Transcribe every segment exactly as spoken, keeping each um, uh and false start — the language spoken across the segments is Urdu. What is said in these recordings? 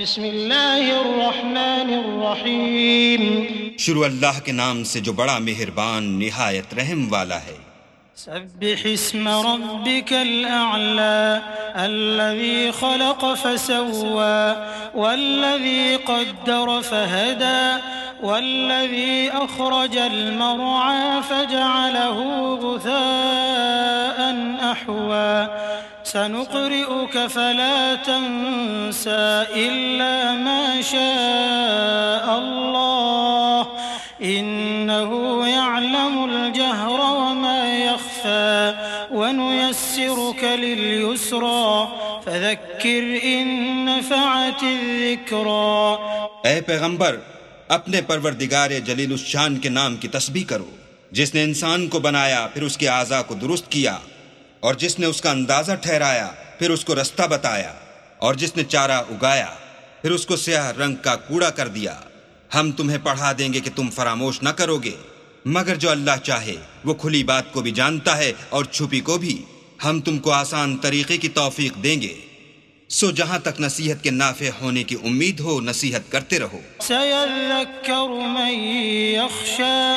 بسم اللہ الرحمن الرحیم شروع اللہ کے نام سے جو بڑا مہربان نہایت رحم والا ہے۔ سبح اسم ربك الأعلى الذي خلق فسوى والذي قدر فهدى والذي أخرج المرعى فجعله غثاء أحوى سنقرئك فلا تنسى إلا ما شاء الله إنه يعلم الجهر وما يخفى ونيسرك لليسرى فذكر إن نفعت الذكرى۔ اے پیغمبر، اپنے پروردگار جلیل الشان کے نام کی تسبیح کرو، جس نے انسان کو بنایا پھر اس کے اعضاء کو درست کیا، اور جس نے اس کا اندازہ ٹھہرایا پھر اس کو رستہ بتایا، اور جس نے چارہ اگایا پھر اس کو سیاہ رنگ کا کوڑا کر دیا۔ ہم تمہیں پڑھا دیں گے کہ تم فراموش نہ کرو گے، مگر جو اللہ چاہے وہ کھلی بات کو بھی جانتا ہے اور چھپی کو بھی۔ ہم تم کو آسان طریقے کی توفیق دیں گے، سو جہاں تک نصیحت کے نافع ہونے کی امید ہو نصیحت کرتے رہو۔ سيذكر من يخشى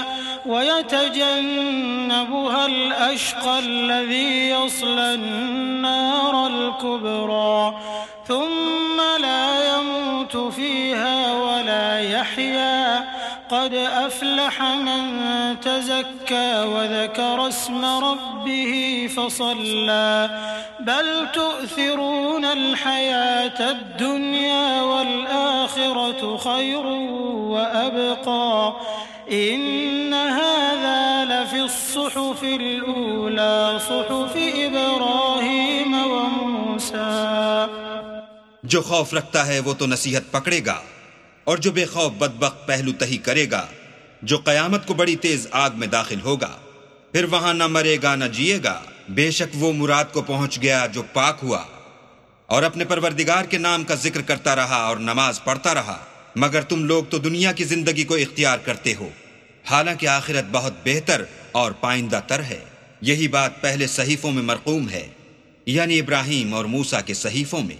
ويتجنبها الأشقى الذي يصلى النار الكبرى ثم لا يموت فيها ولا يحيا قد أفلح من تزكى وذكر اسم ربه فصلى بل تؤثرون الحياة الدنيا والآخرة خير وأبقى إن هذا لفي الصحف الأولى صحف إبراهيم وموسى۔ جو خوف رکھتا ہے وہ تو نصیحت پکڑے گا، اور جو بے خوف بدبخت پہلو تہی کرے گا، جو قیامت کو بڑی تیز آگ میں داخل ہوگا، پھر وہاں نہ مرے گا نہ جیے گا، بے شک وہ مراد کو پہنچ گیا جو پاک ہوا، اور اپنے پروردگار کے نام کا ذکر کرتا رہا اور نماز پڑھتا رہا۔ مگر تم لوگ تو دنیا کی زندگی کو اختیار کرتے ہو، حالانکہ آخرت بہت بہتر اور پائندہ تر ہے۔ یہی بات پہلے صحیفوں میں مرقوم ہے، یعنی ابراہیم اور موسیٰ کے صحیفوں میں۔